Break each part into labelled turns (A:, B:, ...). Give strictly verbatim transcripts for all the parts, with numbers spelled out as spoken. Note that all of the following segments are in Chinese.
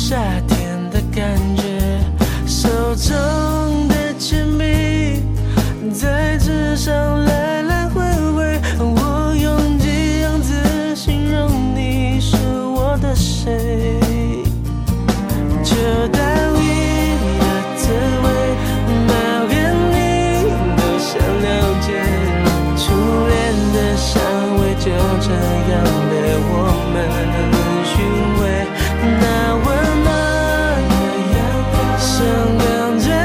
A: 夏天的感觉，手中的铅笔在纸上来来回回，我用几样字形容你是我的谁。这道理的滋味，每个你都想了解，初恋的香味就这样被我们寻味。那温暖的阳光，像刚醉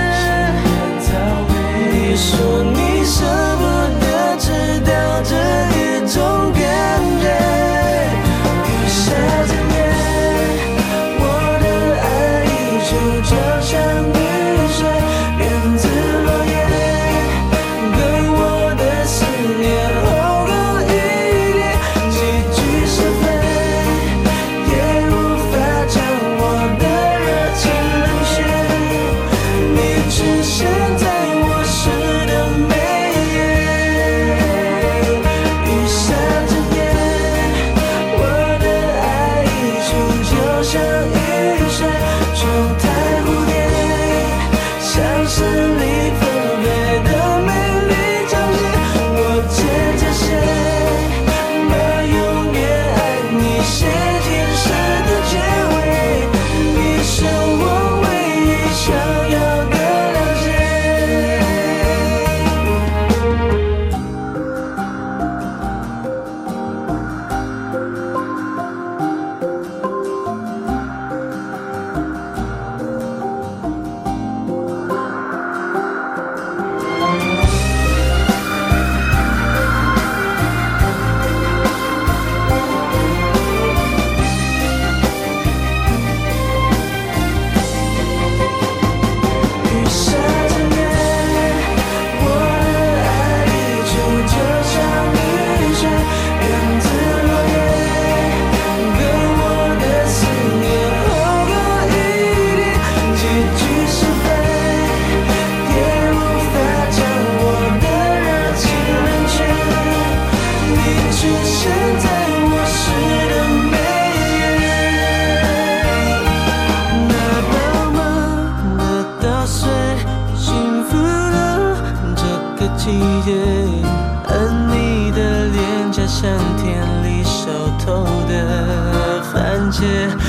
A: 人，你说你舍不得，知道这一种感觉。雨下整夜，我的爱依旧就像雨水，源自落叶，跟我的思念厚过一叠，几句是非，也无法将我的热情冷却。你出现在我诗的每页，雨下整夜，我的爱依旧就像雨水，状态蝴蝶，像是你纷飞的美丽场景。我牵着谁，把永远爱你写进诗的结尾，你是我唯一想要的了解。雨下整夜，我的爱依旧就像雨水，源自落叶，跟我的思念厚过一叠，几句是非，也无法将我的热情冷却。你出现在我诗的每页，那饱满的稻穗，幸福了这个季节，而你的脸颊像田里熟透的番茄。